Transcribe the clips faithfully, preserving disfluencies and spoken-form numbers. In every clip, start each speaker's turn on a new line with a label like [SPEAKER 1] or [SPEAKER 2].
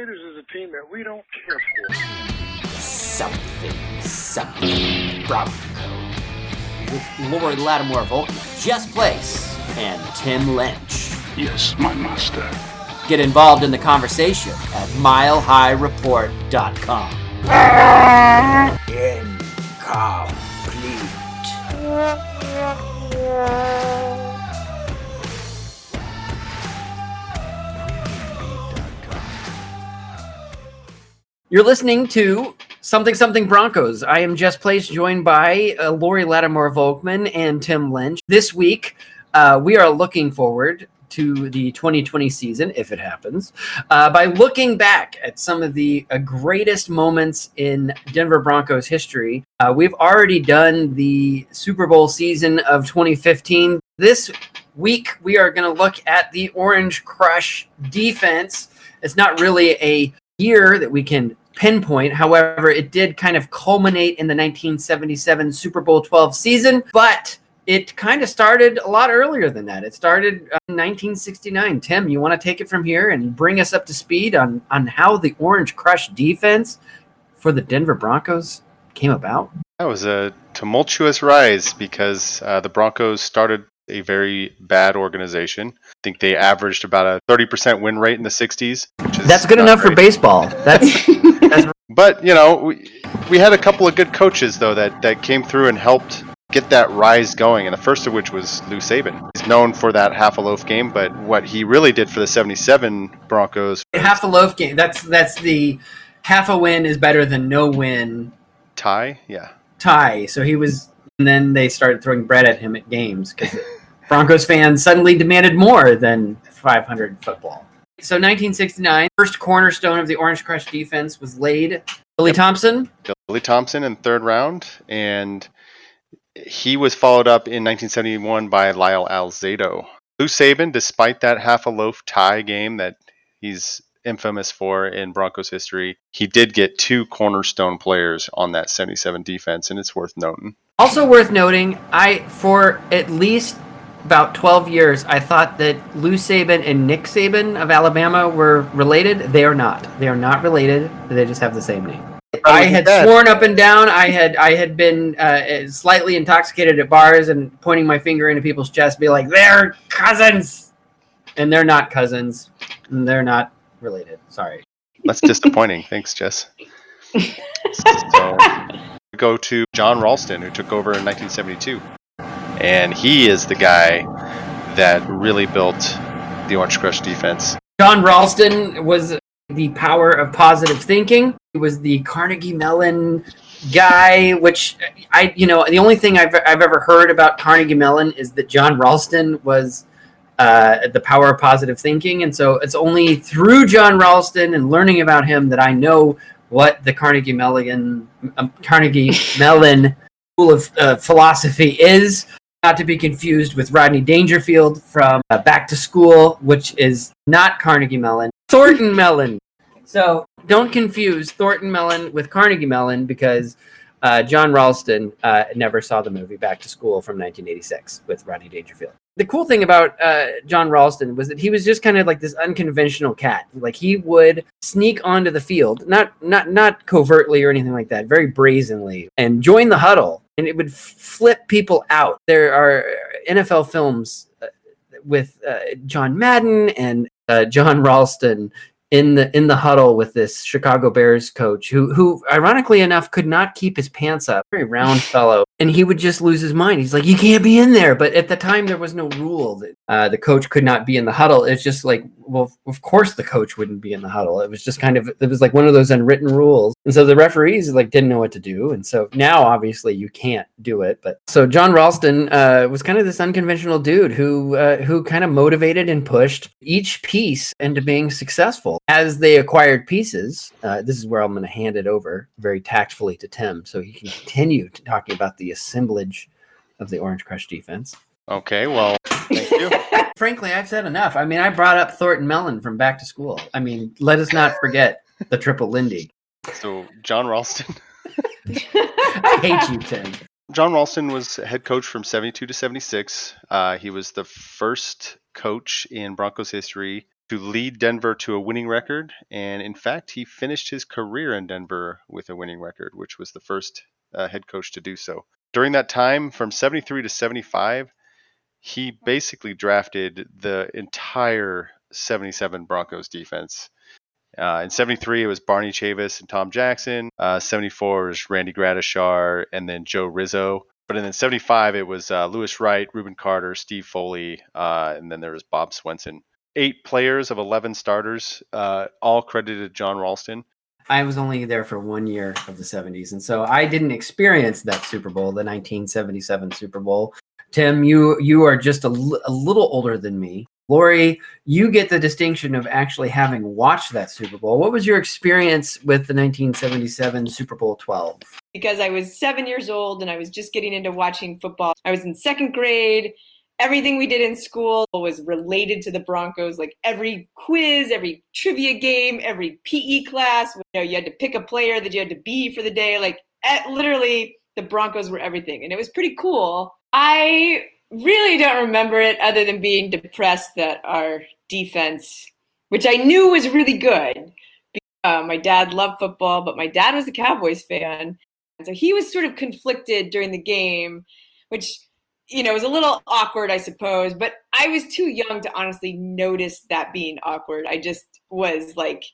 [SPEAKER 1] Raiders is a team that we don't care for.
[SPEAKER 2] Something, something Bronco with Lori Lattimore Volkman, Jess Place, and Tim Lynch.
[SPEAKER 1] Yes, my master.
[SPEAKER 2] Get involved in the conversation at mile high report dot com. You're listening to Something Something Broncos. I am Jess Place, joined by uh, Lori Lattimore Volkman and Tim Lynch. This week, uh, we are looking forward to the twenty twenty season, if it happens, uh, by looking back at some of the uh, greatest moments in Denver Broncos history. Uh, we've already done the Super Bowl season of twenty fifteen. This week, we are going to look at the Orange Crush defense. It's not really a year that we can pinpoint. However, it did kind of culminate in the nineteen seventy-seven Super Bowl twelve season, but it kind of started a lot earlier than that. It started in nineteen sixty-nine. Tim, you want to take it from here and bring us up to speed on, on how the Orange Crush defense for the Denver Broncos came about?
[SPEAKER 3] That was a tumultuous rise because uh, the Broncos started a very bad organization. I think they averaged about a thirty percent win rate in the sixties. Which is
[SPEAKER 2] That's good enough
[SPEAKER 3] great.
[SPEAKER 2] for baseball. That's, that's
[SPEAKER 3] But, you know, we, we had a couple of good coaches, though, that, that came through and helped get that rise going, and the first of which was Lou Saban. He's known for that half a loaf game, but what he really did for the seventy-seven Broncos...
[SPEAKER 2] Half a loaf game. That's that's the half a win is better than no win
[SPEAKER 3] Tie? Yeah.
[SPEAKER 2] tie. So he was... And then they started throwing bread at him at games because Broncos fans suddenly demanded more than five hundred football. So nineteen sixty-nine, first cornerstone of the Orange Crush defense was laid. Billy Thompson?
[SPEAKER 3] Billy Thompson in third round, and he was followed up in nineteen seventy-one by Lyle Alzado. Lou Saban, despite that half a loaf tie game that he's infamous for in Broncos history, he did get two cornerstone players on that seventy-seven defense, and it's worth noting.
[SPEAKER 2] Also worth noting, I for at least about twelve years, I thought that Lou Saban and Nick Saban of Alabama were related. They are not. They are not related. They just have the same name. I had sworn up and down. I had I had been uh, slightly intoxicated at bars and pointing my finger into people's chests, be like, "They're cousins," and they're not cousins, and they're not related. Sorry.
[SPEAKER 3] That's disappointing. Thanks, Jess. So we go to John Ralston, who took over in nineteen seventy-two, and he is the guy that really built the Orange Crush defense.
[SPEAKER 2] John Ralston was the power of positive thinking. He was the Carnegie Mellon guy, which I, you know, the only thing I've I've ever heard about Carnegie Mellon is that John Ralston was uh, the power of positive thinking, and so it's only through John Ralston and learning about him that I know what the Carnegie Mellon um, Carnegie Mellon school of uh, philosophy is. Not to be confused with Rodney Dangerfield from uh, Back to School, which is not Carnegie Mellon, Thornton Mellon. So don't confuse Thornton Mellon with Carnegie Mellon because uh, John Ralston uh, never saw the movie Back to School from nineteen eighty-six with Rodney Dangerfield. The cool thing about uh, John Ralston was that he was just kind of like this unconventional cat. Like he would sneak onto the field, not not not covertly or anything like that, very brazenly, and join the huddle, and it would flip people out. There are N F L films uh, with uh, John Madden and uh, John Ralston in the in the huddle with this Chicago Bears coach who, who ironically enough, could not keep his pants up. Very round fellow. And he would just lose his mind. He's like, you can't be in there. But at the time, there was no rule that uh, the coach could not be in the huddle. It's just like, well, of course the coach wouldn't be in the huddle. It was just kind of, it was like one of those unwritten rules. And so the referees like didn't know what to do. And so now, obviously, you can't do it. But so John Ralston uh, was kind of this unconventional dude who uh, who kind of motivated and pushed each piece into being successful. As they acquired pieces, uh, this is where I'm going to hand it over very tactfully to Tim so he can continue to talking about the assemblage of the Orange Crush defense.
[SPEAKER 3] Okay, well, thank you.
[SPEAKER 2] Frankly, I've said enough. I mean, I brought up Thornton Mellon from Back to School. I mean, let us not forget the triple Lindy.
[SPEAKER 3] So, John Ralston.
[SPEAKER 2] I hate you, Tim.
[SPEAKER 3] John Ralston was head coach from seventy-two to seventy-six. Uh, he was the first coach in Broncos history to lead Denver to a winning record. And in fact, he finished his career in Denver with a winning record, which was the first uh, head coach to do so. During that time, from seventy-three to seventy-five, he basically drafted the entire seventy-seven Broncos defense. Uh, in seventy-three, it was Barney Chavis and Tom Jackson. Uh, seventy-four was Randy Gradishar and then Joe Rizzo. But in seventy-five, it was uh, Louis Wright, Reuben Carter, Steve Foley, uh, and then there was Bob Swenson. Eight players of eleven starters, uh, all credited John Ralston.
[SPEAKER 2] I was only there for one year of the seventies, and so I didn't experience that Super Bowl, the nineteen seventy-seven Super Bowl. Tim, you you are just a, l- a little older than me. Lori, you get the distinction of actually having watched that Super Bowl. What was your experience with the nineteen seventy-seven Super Bowl twelve?
[SPEAKER 4] Because I was seven years old and I was just getting into watching football. I was in second grade. Everything we did in school was related to the Broncos, like every quiz, every trivia game, every P E class. You know, you had to pick a player that you had to be for the day. Like at, literally, the Broncos were everything. And it was pretty cool. I really don't remember it other than being depressed that our defense, which I knew was really good. Uh, my dad loved football, but my dad was a Cowboys fan. And so he was sort of conflicted during the game, which – you know, it was a little awkward, I suppose, but I was too young to honestly notice that being awkward. I just was like,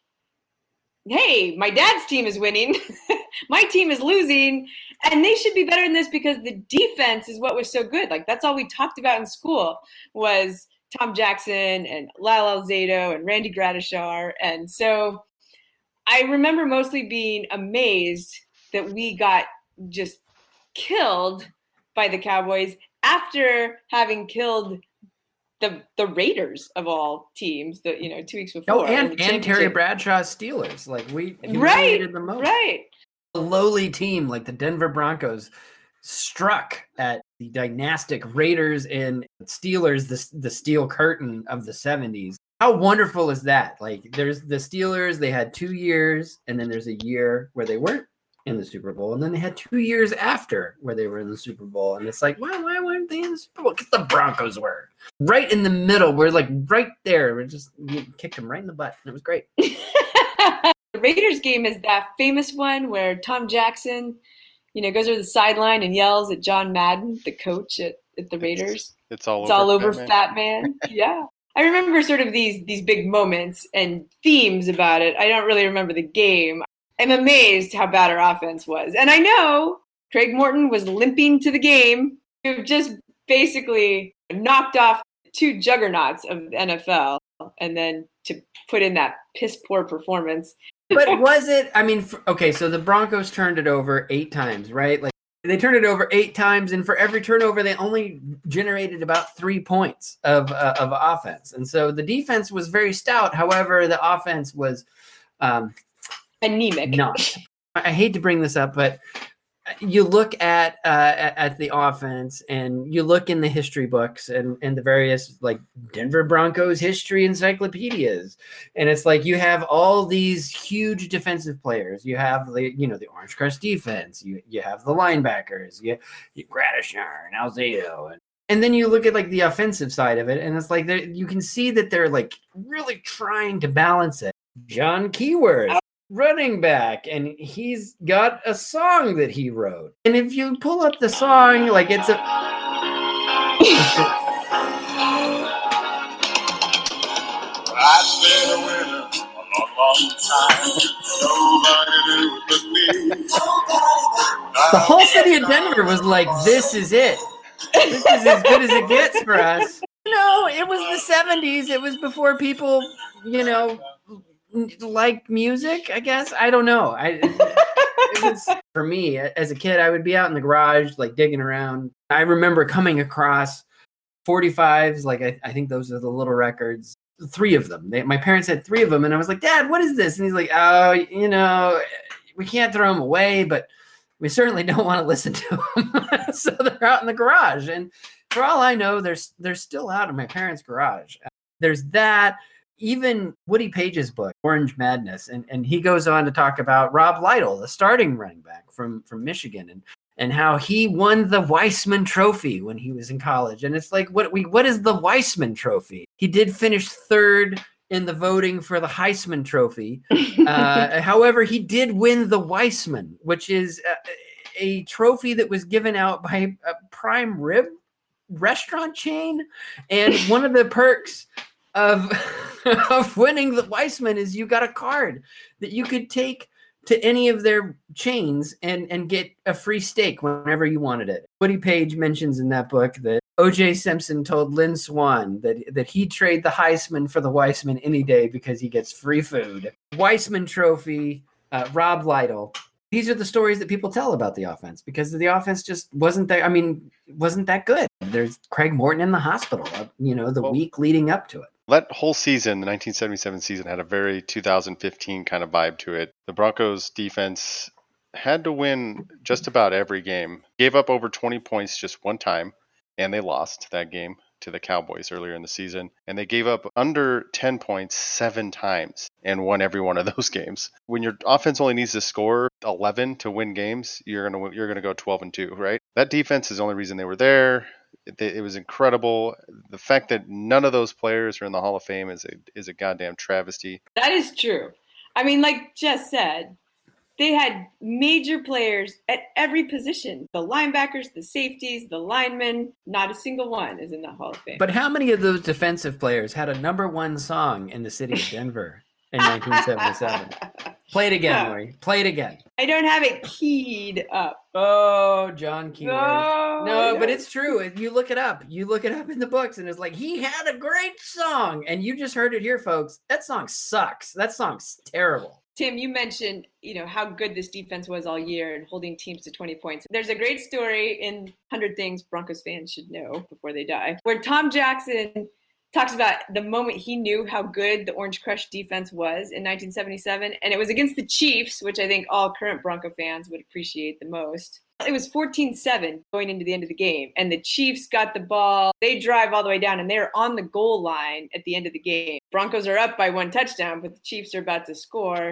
[SPEAKER 4] hey, my dad's team is winning. My team is losing. And they should be better than this because the defense is what was so good. Like, that's all we talked about in school was Tom Jackson and Lyle Alzado and Randy Gradishar. And so I remember mostly being amazed that we got just killed by the Cowboys after having killed the the Raiders of all teams, the you know two weeks before.
[SPEAKER 2] Oh, and, and Terry Bradshaw's Steelers, like we
[SPEAKER 4] right,
[SPEAKER 2] the most.
[SPEAKER 4] right.
[SPEAKER 2] A lowly team like the Denver Broncos struck at the dynastic Raiders and Steelers, the the steel curtain of the seventies. How wonderful is that? Like, there's the Steelers; they had two years, and then there's a year where they weren't in the Super Bowl, and then they had two years after where they were in the Super Bowl, and it's like, why, why weren't they in the Super Bowl? Because the Broncos were right in the middle. We're like right there. We just we kicked them right in the butt, and it was great.
[SPEAKER 4] The Raiders game is that famous one where Tom Jackson, you know, goes over the sideline and yells at John Madden, the coach at, at the Raiders.
[SPEAKER 3] It's, it's all
[SPEAKER 4] it's
[SPEAKER 3] over,
[SPEAKER 4] all over
[SPEAKER 3] Fat Man.
[SPEAKER 4] Fat Man. Yeah. I remember sort of these these big moments and themes about it. I don't really remember the game. I'm amazed how bad our offense was. And I know Craig Morton was limping to the game to just basically knocked off two juggernauts of the N F L and then to put in that piss poor performance.
[SPEAKER 2] But was it, I mean, for, okay, so the Broncos turned it over eight times, right? Like they turned it over eight times, and for every turnover, they only generated about three points of, uh, of offense. And so the defense was very stout. However, the offense was um,
[SPEAKER 4] anemic.
[SPEAKER 2] Not. I hate to bring this up, but you look at uh, at the offense, and you look in the history books and, and the various like Denver Broncos history encyclopedias, and it's like you have all these huge defensive players. You have the you know the Orange Crest defense. You you have the linebackers. You you Gradishar and Alzado, and and then you look at like the offensive side of it, and it's like you can see that they're like really trying to balance it. John Keyworth, running back, and he's got a song that he wrote. And if you pull up the song, like it's a
[SPEAKER 1] I've been a winner a long, long time. Nobody knew but me.
[SPEAKER 2] the whole city of Denver was like, this is it. This is as good as it gets for us. No, it was the seventies. It was before people, you know, like music, I guess. I don't know. I it was, for me as a kid, I would be out in the garage like digging around. I remember coming across forty-fives, like I, I think those are the little records, three of them. They, my parents had three of them, and I was like, Dad, what is this? And he's like, oh, you know, we can't throw them away, but we certainly don't want to listen to them. So they're out in the garage, and for all I know, they're they're still out in my parents' garage. There's that. Even Woody Page's book, Orange Madness, and, and he goes on to talk about Rob Lytle, the starting running back from, from Michigan, and, and how he won the Weissman Trophy when he was in college. And it's like, what we what is the Weissman Trophy? He did finish third in the voting for the Heisman Trophy. Uh, however, he did win the Weissman, which is a, a trophy that was given out by a prime rib restaurant chain. And one of the perks of, of winning the Weissman is you got a card that you could take to any of their chains and, and get a free steak whenever you wanted it. Woody Page mentions in that book that O J Simpson told Lynn Swan that, that he'd trade the Heisman for the Weissman any day because he gets free food. Weissman Trophy, uh, Rob Lytle. These are the stories that people tell about the offense because the offense just wasn't that, I mean, wasn't that good. There's Craig Morton in the hospital, you know, the well, week leading up to it.
[SPEAKER 3] That whole season, the nineteen seventy-seven season, had a very two thousand fifteen kind of vibe to it. The Broncos defense had to win just about every game. Gave up over twenty points just one time, and they lost that game to the Cowboys earlier in the season. And they gave up under ten points seven times and won every one of those games. When your offense only needs to score eleven to win games, you're gonna you're gonna go twelve and two, right? That defense is the only reason they were there. It, it was incredible. The fact that none of those players are in the Hall of Fame is a is a goddamn travesty.
[SPEAKER 4] That is true. I mean, like Jess said, they had major players at every position. The linebackers, the safeties, the linemen, not a single one is in the Hall of Fame.
[SPEAKER 2] But how many of those defensive players had a number one song in the city of Denver in nineteen seventy-seven? Play it again, no. Lori. Play it again.
[SPEAKER 4] I don't have it keyed up.
[SPEAKER 2] Oh, John Keyworth.
[SPEAKER 4] No,
[SPEAKER 2] no, but it's true. If you look it up, you look it up in the books, and it's like, he had a great song. And you just heard it here, folks. That song sucks. That song's terrible.
[SPEAKER 4] Tim, you mentioned, you know, how good this defense was all year and holding teams to twenty points. There's a great story in one hundred Things Broncos fans should know before they die, where Tom Jackson talks about the moment he knew how good the Orange Crush defense was in nineteen seventy-seven. And it was against the Chiefs, which I think all current Bronco fans would appreciate the most. It was fourteen seven going into the end of the game. And the Chiefs got the ball. They drive all the way down, and they're on the goal line at the end of the game. Broncos are up by one touchdown, but the Chiefs are about to score.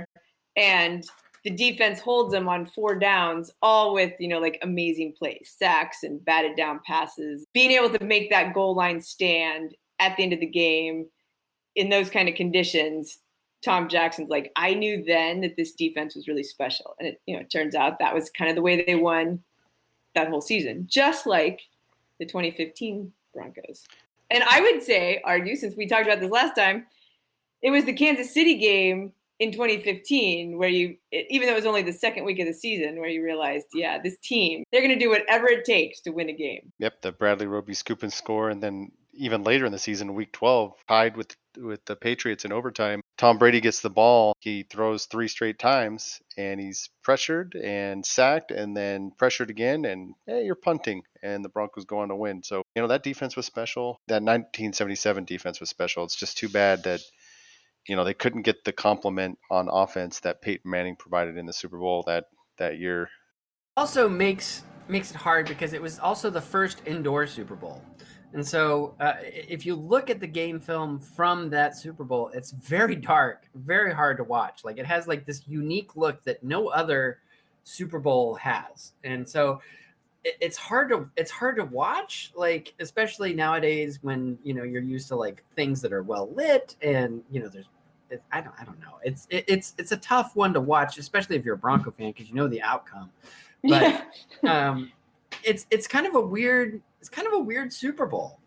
[SPEAKER 4] And the defense holds them on four downs, all with, you know, like amazing plays, sacks and batted down passes. Being able to make that goal line stand at the end of the game in those kind of conditions, Tom Jackson's like, I knew then that this defense was really special. And it, you know, it turns out that was kind of the way they won that whole season, just like the twenty fifteen Broncos. And I would say, argue, since we talked about this last time, it was the Kansas City game in twenty fifteen where you, even though it was only the second week of the season, where you realized, yeah, this team, they're going to do whatever it takes to win a game.
[SPEAKER 3] Yep, the Bradley Roby scoop and score, and then even later in the season, week twelve, tied with with the Patriots in overtime. Tom Brady gets the ball. He throws three straight times, and he's pressured and sacked, and then pressured again, and hey, you're punting, and the Broncos go on to win. So, you know, that defense was special. That nineteen seventy-seven defense was special. It's just too bad that, you know, they couldn't get the compliment on offense that Peyton Manning provided in the Super Bowl that, that year.
[SPEAKER 2] Also makes makes it hard because it was also the first indoor Super Bowl. And so uh, if you look at the game film from that Super Bowl, it's very dark, very hard to watch. Like, it has like this unique look that no other Super Bowl has. And so it, it's hard to it's hard to watch, like, especially nowadays when, you know, you're used to like things that are well lit and, you know, there's it, I don't I don't know. It's it, it's it's a tough one to watch, especially if you're a Bronco fan, because you know the outcome. But um, it's it's kind of a weird it's kind of a weird Super Bowl.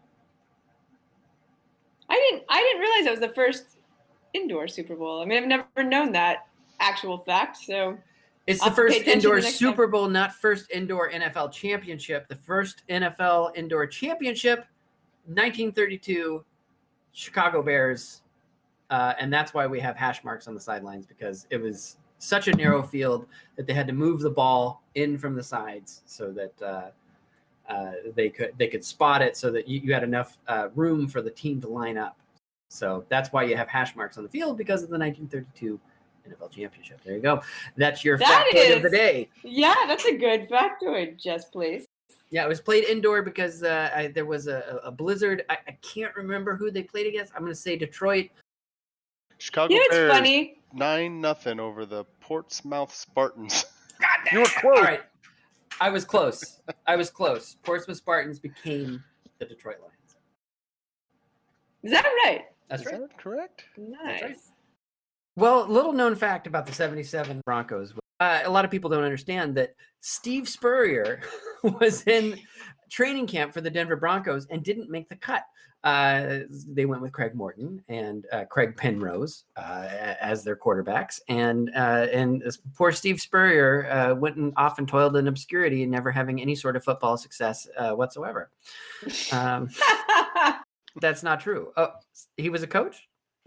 [SPEAKER 4] I didn't I didn't realize it was the first indoor Super Bowl. I mean, I've never known that actual fact. So
[SPEAKER 2] it's the first indoor Super Bowl, not first indoor N F L championship. The first N F L indoor championship, nineteen thirty-two, Chicago Bears. Uh, and that's why we have hash marks on the sidelines, because it was such a narrow field that they had to move the ball in from the sides so that uh, uh, they could they could spot it, so that you, you had enough uh, room for the team to line up. So that's why you have hash marks on the field, because of the nineteen thirty-two N F L championship. There you go. That's your
[SPEAKER 4] that
[SPEAKER 2] factoid
[SPEAKER 4] is,
[SPEAKER 2] of the day.
[SPEAKER 4] Yeah, that's a good factoid, Jess, please.
[SPEAKER 2] Yeah, it was played indoor because uh, I, there was a, a blizzard. I, I can't remember who they played against. I'm going to say Detroit.
[SPEAKER 3] Chicago
[SPEAKER 4] you know,
[SPEAKER 3] Bears,
[SPEAKER 4] it's funny.
[SPEAKER 3] nine nothing over the Portsmouth Spartans.
[SPEAKER 2] God damn.
[SPEAKER 3] You were close.
[SPEAKER 2] All right. I was close. I was close. Portsmouth Spartans became the Detroit Lions.
[SPEAKER 4] Is that right?
[SPEAKER 2] That's
[SPEAKER 3] Is
[SPEAKER 2] right.
[SPEAKER 3] that correct?
[SPEAKER 4] Nice.
[SPEAKER 2] right. Well, little known fact about the seventy-seven Broncos. Uh, a lot of people don't understand that Steve Spurrier was in training camp for the Denver Broncos and didn't make the cut. Uh, they went with Craig Morton and uh, Craig Penrose uh, as their quarterbacks. And uh, and poor Steve Spurrier uh, went and off and toiled in obscurity and never having any sort of football success uh, whatsoever. Um, that's not true. Oh, he was a coach?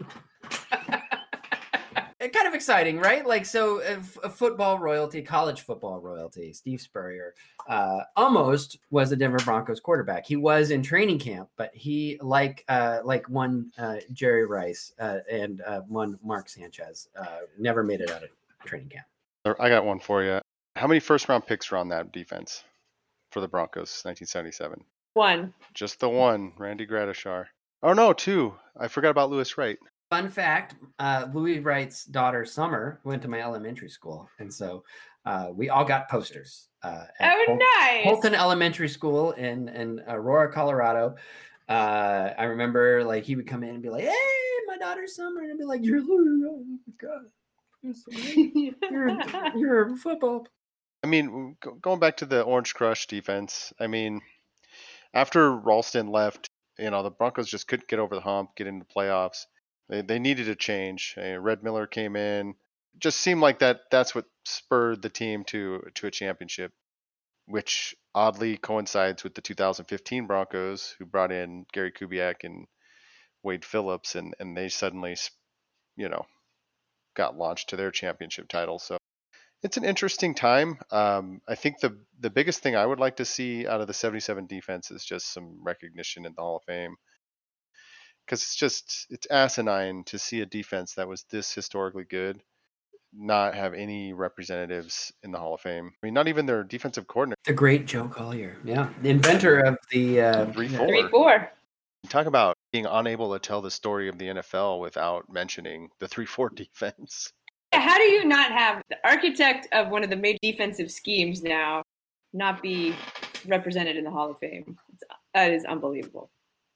[SPEAKER 2] Kind of exciting, right? Like, so uh, f- football royalty, college football royalty, Steve Spurrier uh, almost was a Denver Broncos quarterback. He was in training camp, but he, like uh, like one uh, Jerry Rice uh, and uh, one Mark Sanchez, uh, never made it out of training camp.
[SPEAKER 3] I got one for you. How many first round picks were on that defense for the Broncos, nineteen seventy-seven?
[SPEAKER 4] One.
[SPEAKER 3] Just the one, Randy Gradishar. Oh, no, two. I forgot about Lewis Wright.
[SPEAKER 2] Fun fact, uh, Louis Wright's daughter, Summer, went to my elementary school. And so uh, we all got posters. Uh, at
[SPEAKER 4] Oh,
[SPEAKER 2] Hol-
[SPEAKER 4] nice.
[SPEAKER 2] Holton Elementary School in, in Aurora, Colorado. Uh, I remember, like, he would come in and be like, hey, my daughter, Summer. And I'd be like, you're Louis. Oh, my God. You're, so you're, you're a football.
[SPEAKER 3] I mean, go- going back to the Orange Crush defense, I mean, after Ralston left, you know, the Broncos just couldn't get over the hump, get into the playoffs. They they needed a change. Uh, Red Miller came in. Just seemed like that that's what spurred the team to to a championship, which oddly coincides with the two thousand fifteen Broncos, who brought in Gary Kubiak and Wade Phillips, and, and they suddenly, you know, got launched to their championship title. So it's an interesting time. Um, I think the the biggest thing I would like to see out of the seventy-seven defense is just some recognition in the Hall of Fame. Because it's just, it's asinine to see a defense that was this historically good not have any representatives in the Hall of Fame. I mean, not even their defensive coordinator.
[SPEAKER 2] The great Joe Collier. Yeah. The inventor of the uh,
[SPEAKER 3] three
[SPEAKER 2] yeah.
[SPEAKER 3] four.
[SPEAKER 4] Three, four.
[SPEAKER 3] Talk about being unable to tell the story of the N F L without mentioning the three four defense.
[SPEAKER 4] How do you not have the architect of one of the major defensive schemes now not be represented in the Hall of Fame? It's, that is unbelievable.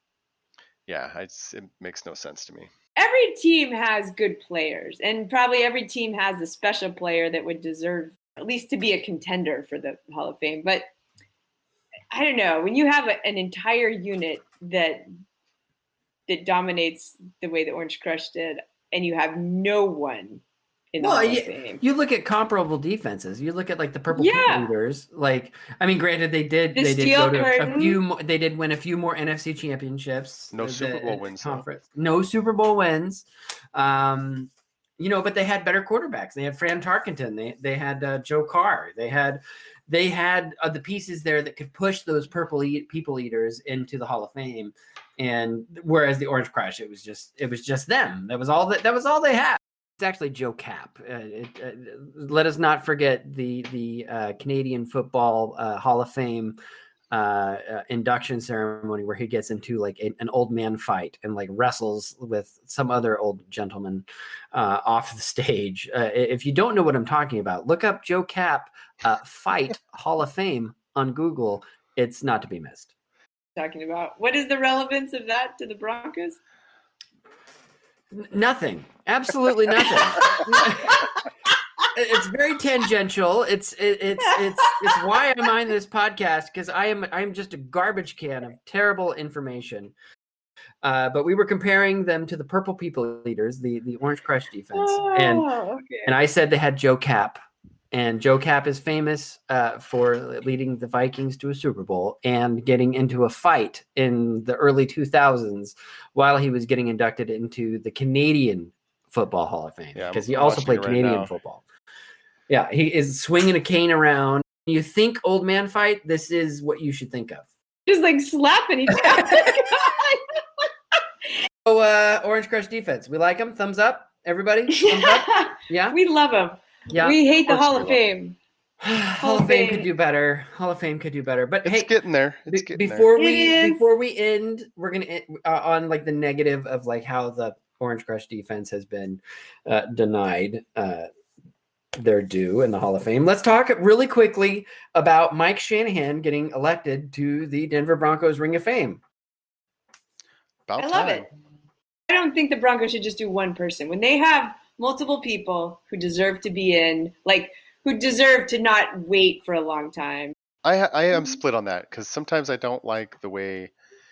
[SPEAKER 3] Yeah, it's, it makes no sense to me.
[SPEAKER 4] Every team has good players, and probably every team has a special player that would deserve at least to be a contender for the Hall of Fame. But I don't know, when you have a, an entire unit that that dominates the way the Orange Crush did, and you have no one in the
[SPEAKER 2] Well,
[SPEAKER 4] Hall
[SPEAKER 2] you,
[SPEAKER 4] of Fame.
[SPEAKER 2] you look at comparable defenses. You look at like the Purple
[SPEAKER 4] Yeah.
[SPEAKER 2] Leaders. Like, I mean, granted, they did
[SPEAKER 4] The
[SPEAKER 2] they did
[SPEAKER 4] Steel
[SPEAKER 2] go to a
[SPEAKER 4] Curtain.
[SPEAKER 2] few. More, they did win a few more N F C championships.
[SPEAKER 3] No
[SPEAKER 2] the-
[SPEAKER 3] Super Bowl
[SPEAKER 2] the
[SPEAKER 3] wins, though.
[SPEAKER 2] Conference. No Super Bowl wins. Um, you know, but they had better quarterbacks. They had Fran Tarkenton. They they had uh, Joe Carr. They had they had uh, the pieces there that could push those Purple eat, People Eaters into the Hall of Fame. And whereas the Orange Crush, it was just it was just them. That was all that that was all they had. It's actually Joe Cap. Uh, it, uh, let us not forget the the uh, Canadian Football uh, Hall of Fame uh, uh, induction ceremony where he gets into like a, an old man fight and like wrestles with some other old gentleman uh, off the stage. Uh, if you don't know what I'm talking about, look up Joe Cap uh, fight Hall of Fame on Google. It's not to be missed.
[SPEAKER 4] Talking about what is the relevance of that to the Broncos?
[SPEAKER 2] N- Nothing. Absolutely nothing. It's very tangential. It's it, it's it's it's why I'm on this podcast, because I am I'm just a garbage can of terrible information. Uh, but we were comparing them to the Purple People Eaters, the the Orange Crush defense, and
[SPEAKER 4] Oh, okay.
[SPEAKER 2] and I said they had Joe Cap, and Joe Cap is famous uh, for leading the Vikings to a Super Bowl and getting into a fight in the early two thousands while he was getting inducted into the Canadian Football Hall of Fame,
[SPEAKER 3] Yeah, I'm
[SPEAKER 2] because he also
[SPEAKER 3] watching
[SPEAKER 2] played
[SPEAKER 3] it right
[SPEAKER 2] Canadian
[SPEAKER 3] now.
[SPEAKER 2] football. Yeah, he is swinging a cane around. You think old man fight? This is what you should think of.
[SPEAKER 4] Just like slapping each other.
[SPEAKER 2] So, uh, Orange Crush defense, we like them. Thumbs up, everybody. Thumbs up. Yeah,
[SPEAKER 4] We love them.
[SPEAKER 2] yeah.
[SPEAKER 4] We hate the
[SPEAKER 3] Of course
[SPEAKER 4] Hall
[SPEAKER 3] we
[SPEAKER 4] of
[SPEAKER 3] love 'em.
[SPEAKER 4] Fame.
[SPEAKER 2] Hall of Fame could do better. Hall of Fame could do better. But
[SPEAKER 3] It's
[SPEAKER 2] hey,
[SPEAKER 3] getting there. It's
[SPEAKER 2] Be-
[SPEAKER 3] getting
[SPEAKER 2] before
[SPEAKER 4] It
[SPEAKER 2] we
[SPEAKER 4] is.
[SPEAKER 2] before we end, we're gonna end, uh, on like the negative of like how the Orange Crush defense has been uh, denied uh, their due in the Hall of Fame. Let's talk really quickly about Mike Shanahan getting elected to the Denver Broncos Ring of Fame.
[SPEAKER 3] there. About
[SPEAKER 4] I love
[SPEAKER 3] time.
[SPEAKER 4] it. I don't think the Broncos should just do one person. When they have multiple people who deserve to be in, like, who deserve to not wait for a long time.
[SPEAKER 3] I I am split on that because sometimes I don't like the way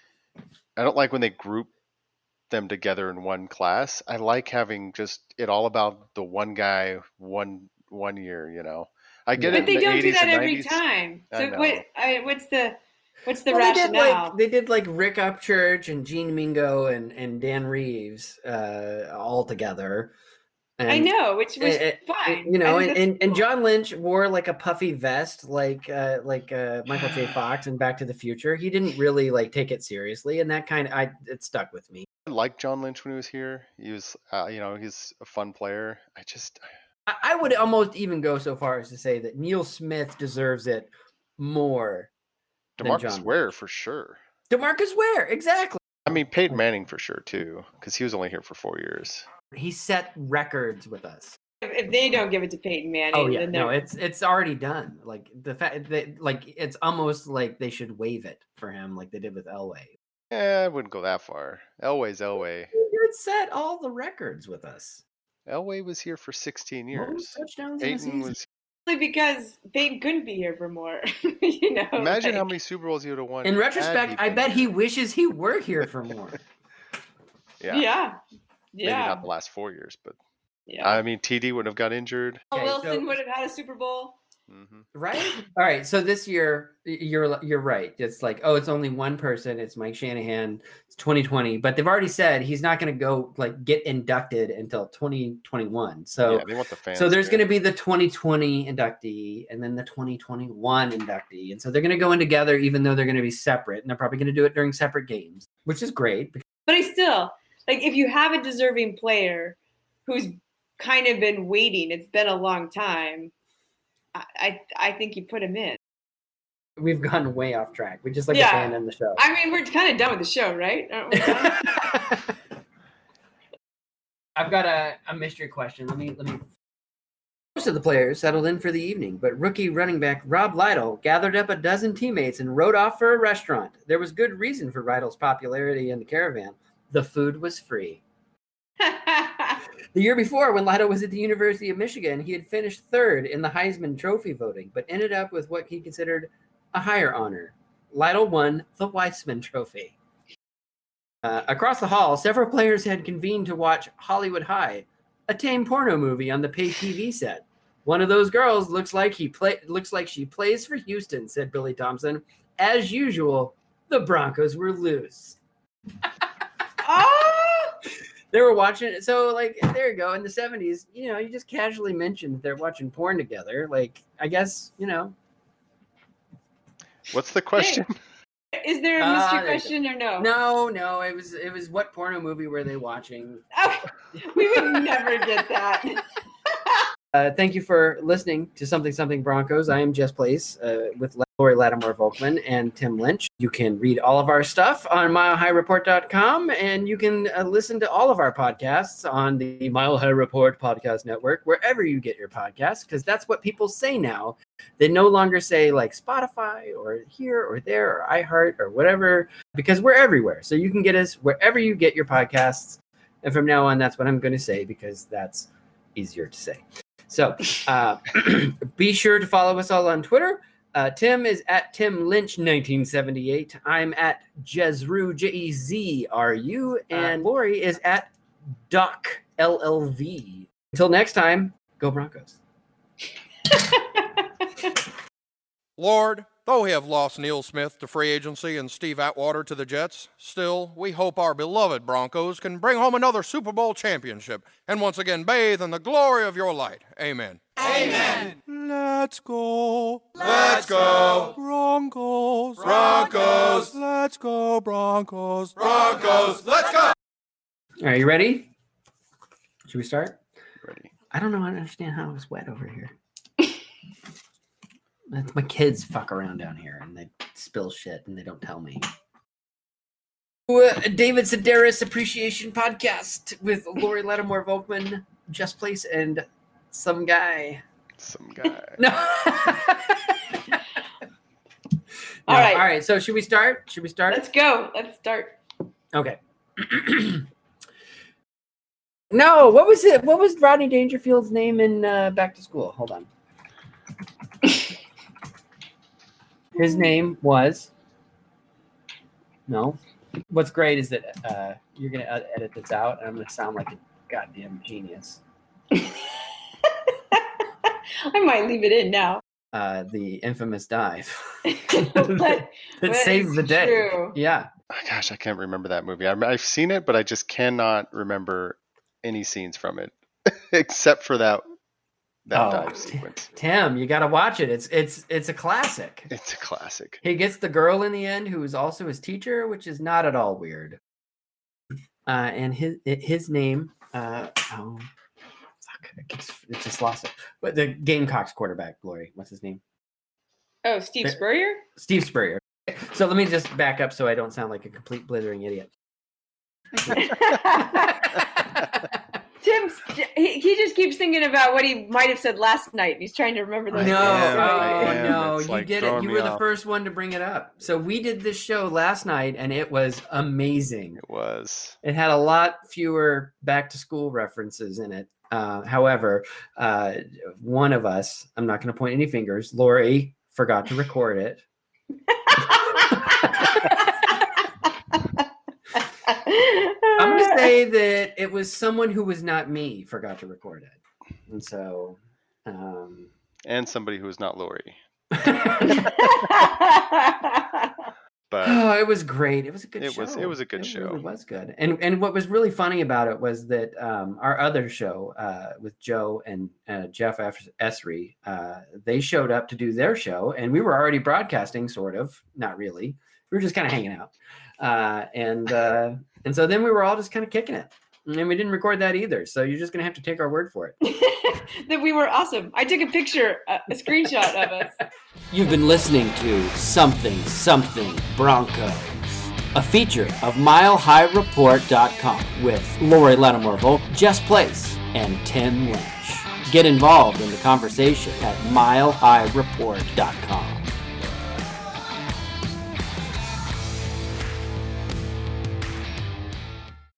[SPEAKER 3] I don't like when they group them together in one class. I like having just it all about the one guy, one one year. You know, I get
[SPEAKER 2] Yeah.
[SPEAKER 3] it.
[SPEAKER 4] But they
[SPEAKER 3] in the
[SPEAKER 4] don't do
[SPEAKER 3] eighties
[SPEAKER 4] that
[SPEAKER 3] and
[SPEAKER 4] every
[SPEAKER 3] nineties.
[SPEAKER 4] time.
[SPEAKER 3] I
[SPEAKER 4] So
[SPEAKER 3] know.
[SPEAKER 4] what? I, what's the what's the
[SPEAKER 2] Well, they did
[SPEAKER 4] rationale?
[SPEAKER 2] like they did like Rick Upchurch and Gene Mingo and, and Dan Reeves uh, all together. And,
[SPEAKER 4] I know, which was
[SPEAKER 2] it- it-
[SPEAKER 4] fine.
[SPEAKER 2] you know,
[SPEAKER 4] I
[SPEAKER 2] and,
[SPEAKER 4] think
[SPEAKER 2] and,
[SPEAKER 4] that's
[SPEAKER 2] and
[SPEAKER 4] cool.
[SPEAKER 2] John Lynch wore like a puffy vest, like uh, like uh, Michael J. Fox in Back to the Future. He didn't really like take it seriously, and that kind of I it stuck with me.
[SPEAKER 3] I liked John Lynch when he was here. He was, uh, you know, he's a fun player. I just,
[SPEAKER 2] I, I would almost even go so far as to say that Neil Smith deserves it more than
[SPEAKER 3] DeMarcus
[SPEAKER 2] John
[SPEAKER 3] Ware
[SPEAKER 2] Lynch.
[SPEAKER 3] for sure.
[SPEAKER 2] DeMarcus Ware, exactly.
[SPEAKER 3] I mean, Peyton Manning for sure too, because he was only here for four years.
[SPEAKER 2] He set records with us.
[SPEAKER 4] If, if they don't give it to Peyton Manning,
[SPEAKER 2] Oh yeah,
[SPEAKER 4] then
[SPEAKER 2] no,
[SPEAKER 4] they're-
[SPEAKER 2] it's it's already done. Like the fact that like it's almost like they should waive it for him, like they did with Elway.
[SPEAKER 3] Eh, I wouldn't go that far. Elway's Elway.
[SPEAKER 2] He set all the records with us.
[SPEAKER 3] Elway was here for sixteen years.
[SPEAKER 2] Most touchdowns in a
[SPEAKER 3] Peyton
[SPEAKER 2] season.
[SPEAKER 3] was.
[SPEAKER 4] only because Peyton couldn't be here for more. you know,
[SPEAKER 3] Imagine how
[SPEAKER 4] like-
[SPEAKER 3] many Super Bowls he would have won.
[SPEAKER 2] In
[SPEAKER 3] had
[SPEAKER 2] retrospect,
[SPEAKER 3] he
[SPEAKER 2] I
[SPEAKER 3] been
[SPEAKER 2] bet he
[SPEAKER 3] here.
[SPEAKER 2] wishes he were here for more.
[SPEAKER 3] Yeah.
[SPEAKER 4] Yeah,
[SPEAKER 3] Maybe
[SPEAKER 4] yeah,
[SPEAKER 3] not the last four years, but
[SPEAKER 4] yeah.
[SPEAKER 3] I mean, T D would have got injured.
[SPEAKER 4] Paul
[SPEAKER 2] Okay,
[SPEAKER 4] Wilson
[SPEAKER 2] so-
[SPEAKER 4] would have had a Super Bowl.
[SPEAKER 3] hmm
[SPEAKER 2] Right? All right. So this year, y- you're you're right. It's like, oh, it's only one person. It's Mike Shanahan. It's twenty twenty, but they've already said he's not going to go like get inducted until twenty twenty-one. So
[SPEAKER 3] yeah, they want the fans.
[SPEAKER 2] so there's
[SPEAKER 3] here.
[SPEAKER 2] going to be the twenty twenty inductee and then the twenty twenty-one inductee, and so they're going to go in together, even though they're going to be separate, and they're probably going to do it during separate games, which is great. because-
[SPEAKER 4] But I still like if you have a deserving player who's kind of been waiting. It's been a long time. I I, I think you put him in.
[SPEAKER 2] We've gone way off track. We just like
[SPEAKER 4] Yeah.
[SPEAKER 2] abandoned the show.
[SPEAKER 4] I mean, we're kind of done with the show, right? Aren't we done?
[SPEAKER 2] I've got a, a mystery question. Let me let me. Most of the players settled in for the evening, but rookie running back Rob Lytle gathered up a dozen teammates and rode off for a restaurant. There was good reason for Lytle's popularity in the caravan. The food was free. The year before, when Lytle was at the University of Michigan, he had finished third in the Heisman Trophy voting, but ended up with what he considered a higher honor. Lytle won the Weissman Trophy. Uh, across the hall, several players had convened to watch Hollywood High, a tame porno movie on the pay T V set. One of those girls looks like he play looks like she plays for Houston, said Billy Thompson. As usual, the Broncos were loose.
[SPEAKER 4] Oh!
[SPEAKER 2] They were watching it. So, like, there you go. In the seventies, you know, you just casually mentioned they're watching porn together. Like, I guess, you know.
[SPEAKER 3] What's the question?
[SPEAKER 4] Is there a
[SPEAKER 2] Ah,
[SPEAKER 4] mystery
[SPEAKER 2] there you go.
[SPEAKER 4] question or no?
[SPEAKER 2] No, no, it was it was what porno movie were they watching?
[SPEAKER 4] Oh, we would never get that.
[SPEAKER 2] Uh, thank you for listening to Something Something Broncos. I am Jess Place uh, with Lori Lattimore Volkman and Tim Lynch. You can read all of our stuff on mile high report dot com, and you can uh, listen to all of our podcasts on the Mile High Report Podcast Network, wherever you get your podcasts, because that's what people say now. They no longer say like Spotify or here or there or iHeart or whatever, because we're everywhere. So you can get us wherever you get your podcasts. And from now on, that's what I'm going to say, because that's easier to say. So uh, be sure to follow us all on Twitter. Uh, Tim is at Tim Lynch nineteen seventy-eight. I'm at Jezru, J E Z R U. And Lori is at Doc L L V. Until next time, go Broncos.
[SPEAKER 5] Lord, though we have lost Neil Smith to free agency and Steve Atwater to the Jets, still, we hope our beloved Broncos can bring home another Super Bowl championship and once again bathe in the glory of your light. Amen.
[SPEAKER 6] Amen.
[SPEAKER 5] Let's go.
[SPEAKER 6] Let's go.
[SPEAKER 5] Broncos.
[SPEAKER 6] Broncos.
[SPEAKER 5] Let's go, Broncos.
[SPEAKER 6] Broncos. Let's go.
[SPEAKER 2] All right, you ready? Should we start?
[SPEAKER 3] Ready.
[SPEAKER 2] I don't know. I don't understand how it's wet over here. My kids fuck around down here and they spill shit and they don't tell me. Uh, David Sedaris Appreciation Podcast with Lori Lattimore Volkman, Just Place, and some guy.
[SPEAKER 3] Some guy.
[SPEAKER 2] No.
[SPEAKER 4] All
[SPEAKER 2] No,
[SPEAKER 4] right.
[SPEAKER 2] All right. So should we start? Should we start?
[SPEAKER 4] Let's go. Let's start.
[SPEAKER 2] Okay. No, what was it? What was Rodney Dangerfield's name in uh, Back to School? Hold on. His name was. No. What's great is that uh, you're going to edit this out, and I'm going to sound like a goddamn genius.
[SPEAKER 4] I might leave it in now.
[SPEAKER 2] Uh, the infamous dive
[SPEAKER 4] But-
[SPEAKER 2] that
[SPEAKER 4] that
[SPEAKER 2] saved
[SPEAKER 4] is
[SPEAKER 2] the day.
[SPEAKER 4] true.
[SPEAKER 2] Yeah.
[SPEAKER 3] Oh, gosh, I can't remember that movie. I, I've seen it, but I just cannot remember any scenes from it except for that that
[SPEAKER 2] Oh,
[SPEAKER 3] dive sequence.
[SPEAKER 2] Tim, you got to watch it. It's it's it's a classic.
[SPEAKER 3] It's a classic.
[SPEAKER 2] He gets the girl in the end who is also his teacher, which is not at all weird. Uh, and his his name, uh, oh, fuck, I just, I just lost it. But the Gamecocks quarterback, Glory, what's his name?
[SPEAKER 4] Oh, Steve Spurrier?
[SPEAKER 2] Steve Spurrier. So let me just back up so I don't sound like a complete blithering idiot.
[SPEAKER 4] Tim's he, he just keeps thinking about what he might have said last night. And he's trying to remember those.
[SPEAKER 2] No,
[SPEAKER 3] I
[SPEAKER 4] things.
[SPEAKER 3] am, I
[SPEAKER 2] oh,
[SPEAKER 3] am.
[SPEAKER 2] no,
[SPEAKER 3] It's
[SPEAKER 2] you
[SPEAKER 3] like
[SPEAKER 2] did it.
[SPEAKER 3] throwing
[SPEAKER 2] You
[SPEAKER 3] me
[SPEAKER 2] were the
[SPEAKER 3] off.
[SPEAKER 2] first one to bring it up. So we did this show last night, and it was amazing.
[SPEAKER 3] It was.
[SPEAKER 2] It had a lot fewer back to school references in it. Uh, however, uh, one of us, I'm not going to point any fingers, Lori, forgot to record it. I'm going to say that it was someone who was not me forgot to record it. And so. Um,
[SPEAKER 3] And somebody who was not Lori. But
[SPEAKER 2] Oh, it was great. It was a good
[SPEAKER 3] It
[SPEAKER 2] show.
[SPEAKER 3] was- it was a good
[SPEAKER 2] It
[SPEAKER 3] show.
[SPEAKER 2] really was good. And and what was really funny about it was that um, our other show uh, with Joe and uh, Jeff Esri, uh, they showed up to do their show, and we were already broadcasting, sort of, not really. We were just kind of hanging out, uh, and uh, and so then we were all just kind of kicking it, and we didn't record that either. So you're just gonna have to take our word for it.
[SPEAKER 4] That we were awesome. I took a picture, a, a screenshot of us.
[SPEAKER 2] You've been listening to Something Something Broncos, a feature of mile high report dot com with Lori Lattimore Volk, Jess Place, and Tim Lynch. Get involved in the conversation at mile high report dot com.